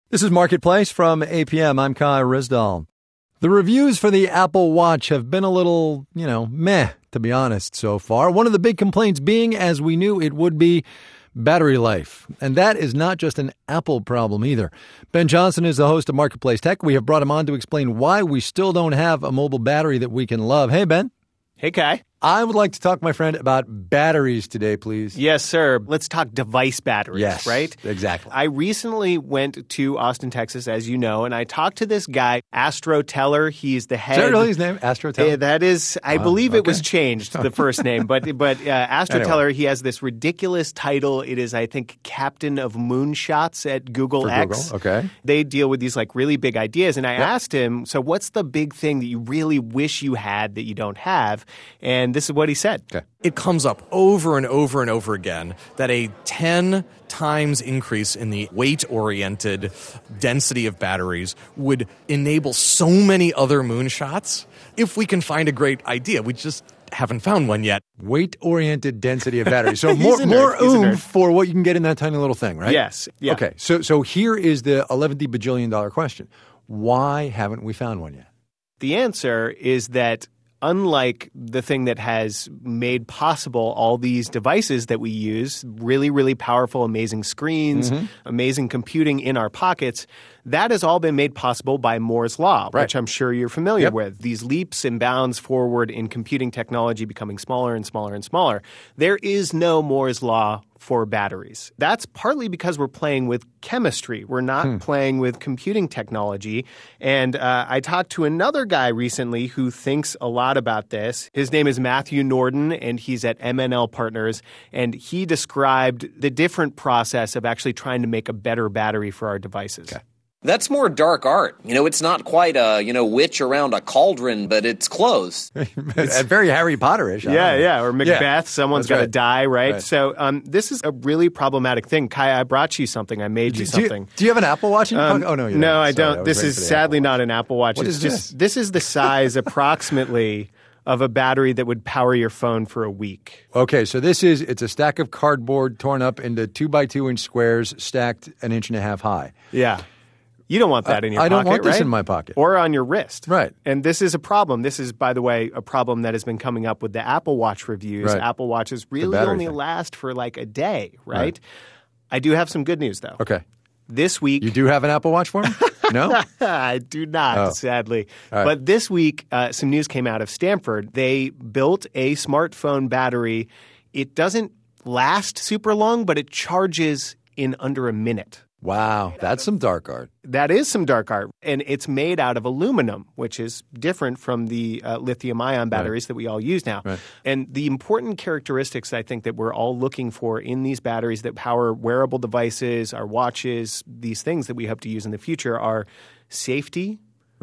This is Marketplace from APM. I'm Kai Ryssdal. The reviews for the Apple Watch have been a little, meh, to be honest, so far. One of the big complaints being, as we knew it would be, battery life. And that is not just an Apple problem either. Ben Johnson is the host of Marketplace Tech. We have brought him on to explain why we still don't have a mobile battery that we can love. Hey, Ben. Hey, Kai. I would like to talk, my friend, about batteries today, please. Yes, sir. Let's talk device batteries, yes, right? Exactly. I recently went to Austin, Texas, as you know, and I talked to this guy, Astro Teller. He's the head. Is that really his name, Astro Teller? That is, I believe it was changed, the first name. But Astro Teller, he has this ridiculous title. It is, I think, Captain of Moonshots at Google X. Google. Okay. They deal with these really big ideas. And I asked him, so what's the big thing that you really wish you had that you don't have? And this is what he said. Okay. It comes up over and over and over again that a 10 times increase in the weight-oriented density of batteries would enable so many other moonshots if we can find a great idea. We just haven't found one yet. Weight-oriented density of batteries. So more oomph for what you can get in that tiny little thing, right? Yes. Yeah. Okay. So here is the $11 bajillion question. Why haven't we found one yet? The answer is that unlike the thing that has made possible all these devices that we use, really, really powerful, amazing screens, amazing computing in our pockets, that has all been made possible by Moore's Law, which I'm sure you're familiar with. These leaps and bounds forward in computing technology becoming smaller and smaller and smaller. There is no Moore's Law for batteries. That's partly because we're playing with chemistry. We're not playing with computing technology. And I talked to another guy recently who thinks a lot about this. His name is Matthew Norden, and he's at MNL Partners. And he described the different process of actually trying to make a better battery for our devices. Okay. That's more dark art. It's not quite a, witch around a cauldron, but it's close. It's very Harry Potter-ish. Yeah. Or Macbeth, someone's got to die, right? Right. So this is a really problematic thing. Kai, I brought you something. I made you something. Do you have an Apple Watch in your pocket? Oh, no, you don't. No, I Sorry, don't. This is sadly not an Apple Watch. What is this? This is the size approximately of a battery that would power your phone for a week. Okay, so it's a stack of cardboard torn up into 2x2-inch squares stacked 1.5 inches high. Yeah. You don't want that in your pocket, I don't want this right? in my pocket. Or on your wrist. Right. And this is a problem. This is, by the way, a problem that has been coming up with the Apple Watch reviews. Right. Apple Watches really only last for a day, right? I do have some good news, though. Okay. This week... You do have an Apple Watch for me? No? I do not, sadly. Right. But this week, some news came out of Stanford. They built a smartphone battery. It doesn't last super long, but it charges in under a minute. Wow, that's some dark art. That is some dark art. And it's made out of aluminum, which is different from the lithium-ion batteries that we all use now. Right. And the important characteristics I think that we're all looking for in these batteries that power wearable devices, our watches, these things that we hope to use in the future are safety,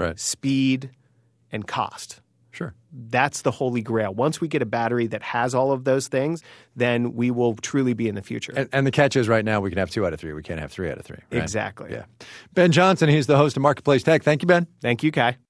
speed, and cost. Sure. That's the holy grail. Once we get a battery that has all of those things, then we will truly be in the future. And the catch is right now we can have 2 out of 3. We can't have 3 out of 3. Right? Exactly. Yeah. Ben Johnson, he's the host of Marketplace Tech. Thank you, Ben. Thank you, Kai.